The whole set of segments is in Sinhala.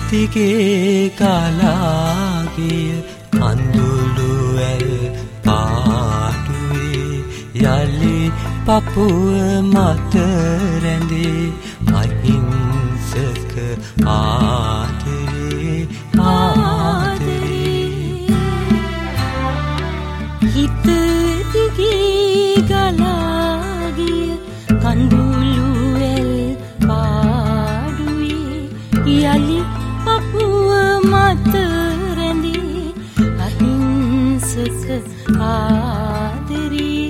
දිගේ ගලාගිය කඳුළු ඇල් පාටුවේ යලි පපුව මත රැඳේ අහිංසක ආදරේ ආදරේ හිත දිගේ ගලාගිය කඳුළු ඇල් පාටුවේ යලි පපුව මත රැඳේ අහිංසක ආදරේ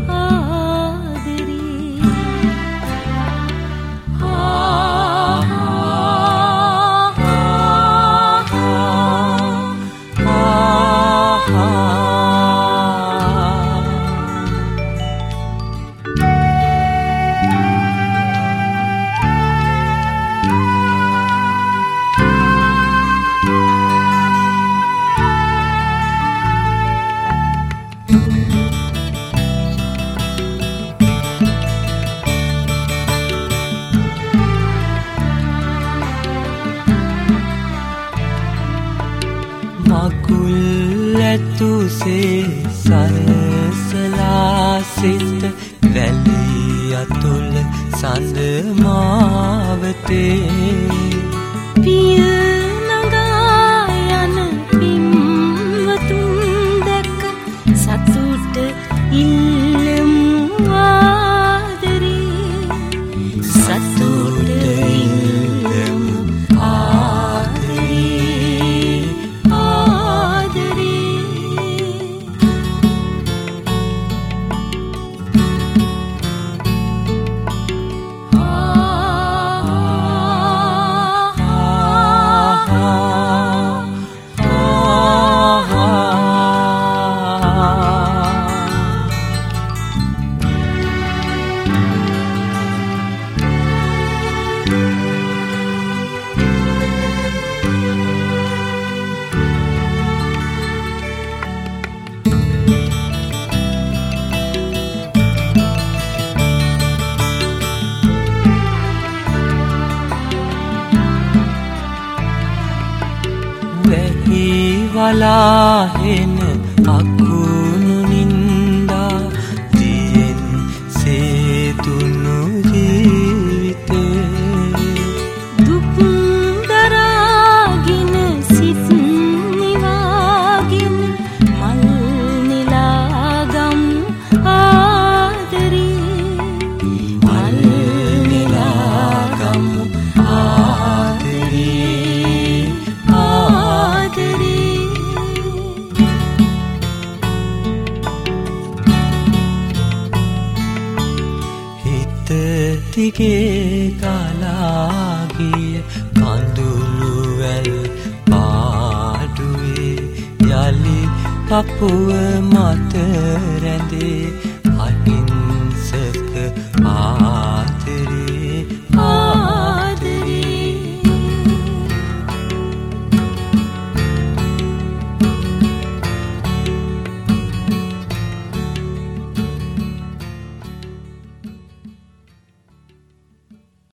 මකුල් ඇතුසේ සරසලා සිට වැලි අතුල සඳ මාවතේ පිය නගා යන පින්වතුන් දැක සතුට ඉල්ලමු ආදරේ සතුට ඉල්ලමු වලාහෙන අකුණු නින්දා දියෙන් සේතුණු ජීවිතේ දුක් දරාගෙන සිත් නිවාගෙන මල් නිලාගම් ආදරේ මල් නිලාගම් ආදරේ දිගේ ගලාගිය කඳුළු වැල් පාඩුවේ යලි පපුව මත රැඳේ